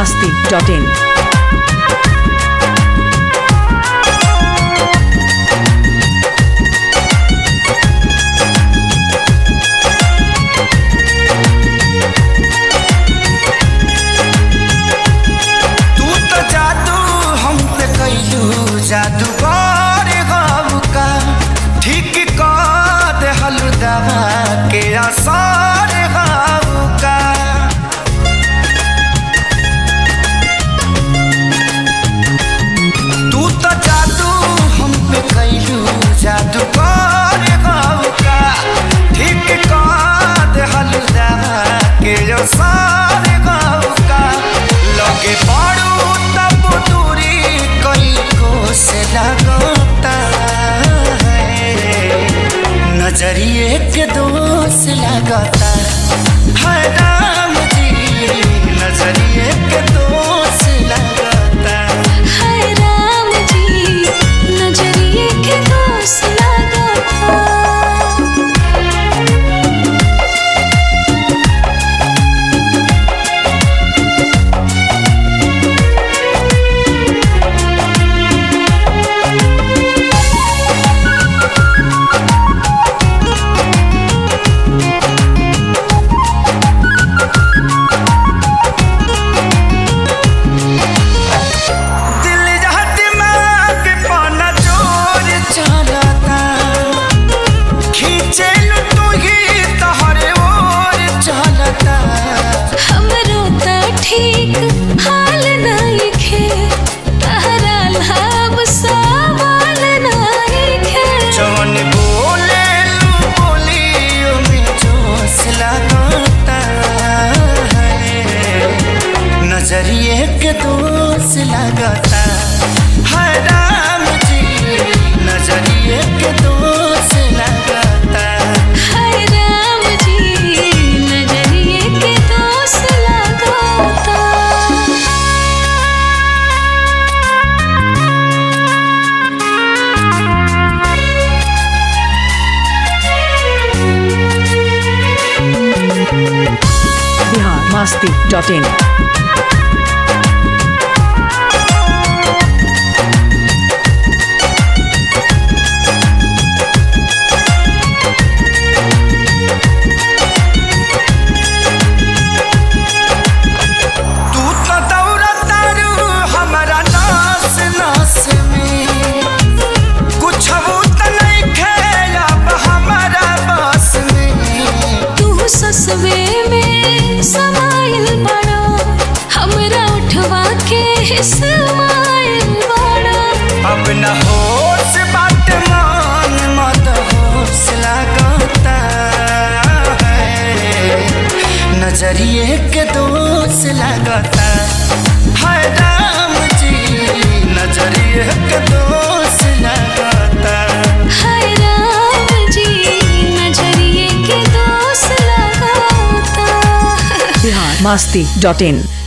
biharmasti.in जादूगर गाँव का ठीक कर हलुदा के आसार गाँव का तू तो जादू हम पे कैलू जादूगर गाँव का ठीक कर हलुदा के आसार गाँव का लगे पड़ू तब दूरी कई से लगता है नजरिए के दोस्त लगता है राम जी नजरिए के दोस्त लगता है राम जी नजरिए के दोस्त लगता ठीक हाल नहीं खे तहरा लाभ सवाल नहीं खे जवन बोले बोलियो में जोश लगता है नजरिए के दोस्त लगता है राम जी नजरिए के दोस्त लगता है राम जी नजरिए के दोस्त लगता biharmasti.in ससवे में समाइल बड़ा हमरा उठवा के समाइल बड़ा अब न होश बात मान मत होश लगता है नजरिए के दोस्त लगता है राम जी नजरिए के दोस्त लगता है राम जी नजरिए के दोस्त लगता biharmasti.in